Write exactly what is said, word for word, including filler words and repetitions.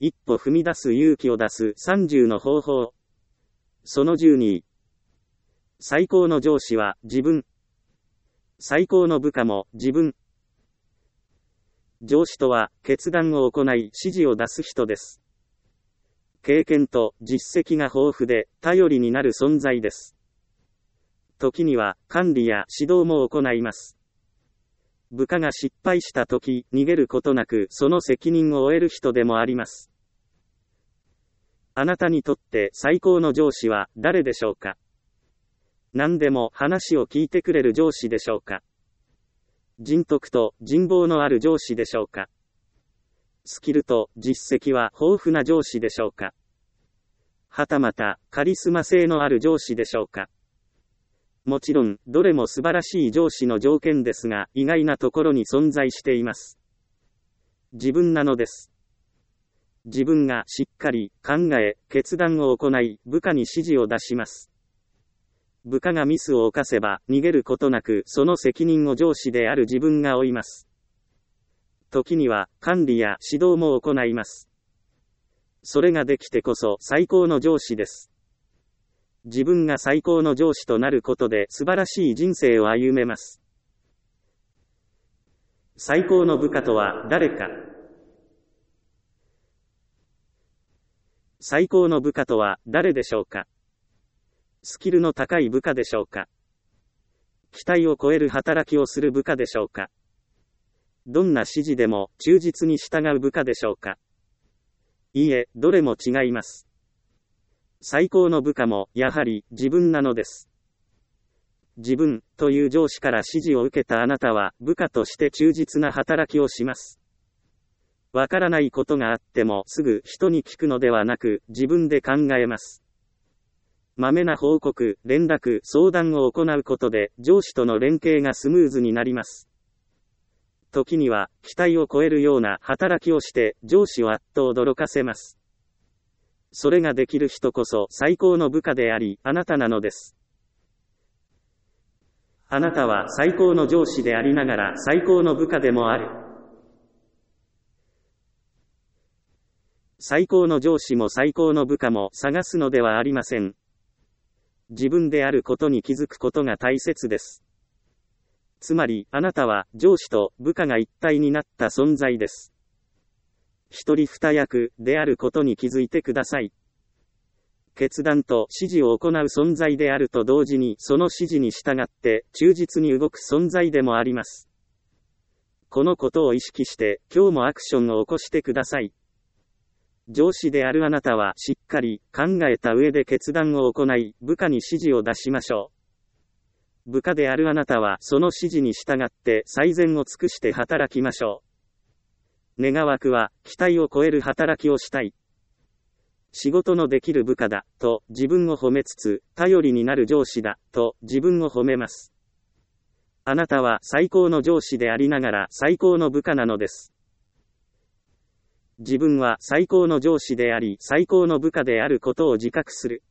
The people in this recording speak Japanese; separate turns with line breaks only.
一歩踏み出す勇気を出すさんじゅうの方法。そのじゅうに。最高の上司は自分。最高の部下も自分。上司とは決断を行い指示を出す人です。経験と実績が豊富で頼りになる存在です。時には管理や指導も行います。部下が失敗した時、逃げることなくその責任を負える人でもあります。あなたにとって最高の上司は誰でしょうか？何でも話を聞いてくれる上司でしょうか？人徳と人望のある上司でしょうか？スキルと実績は豊富な上司でしょうか？はたまたカリスマ性のある上司でしょうか？もちろん、どれも素晴らしい上司の条件ですが、意外なところに存在しています。自分なのです。自分がしっかり考え、決断を行い、部下に指示を出します。部下がミスを犯せば、逃げることなく、その責任を上司である自分が負います。時には、管理や指導も行います。それができてこそ最高の上司です。自分が最高の上司となることで素晴らしい人生を歩めます。最高の部下とは誰か。最高の部下とは誰でしょうか？スキルの高い部下でしょうか？期待を超える働きをする部下でしょうか？どんな指示でも忠実に従う部下でしょうか？いいえ、どれも違います。最高の部下も、やはり、自分なのです。自分、という上司から指示を受けたあなたは、部下として忠実な働きをします。わからないことがあっても、すぐ人に聞くのではなく、自分で考えます。まめな報告、連絡、相談を行うことで、上司との連携がスムーズになります。時には、期待を超えるような働きをして、上司をあっと驚かせます。それができる人こそ最高の部下であり、あなたなのです。あなたは最高の上司でありながら最高の部下でもある。最高の上司も最高の部下も探すのではありません。自分であることに気づくことが大切です。つまり、あなたは上司と部下が一体になった存在です。一人二役であることに気づいてください。決断と指示を行う存在であると同時に、その指示に従って忠実に動く存在でもあります。このことを意識して、今日もアクションを起こしてください。上司であるあなたはしっかり考えた上で決断を行い、部下に指示を出しましょう。部下であるあなたはその指示に従って最善を尽くして働きましょう。願わくは、期待を超える働きをしたい。仕事のできる部下だ、と自分を褒めつつ、頼りになる上司だ、と自分を褒めます。あなたは最高の上司でありながら最高の部下なのです。自分は最高の上司であり、最高の部下であることを自覚する。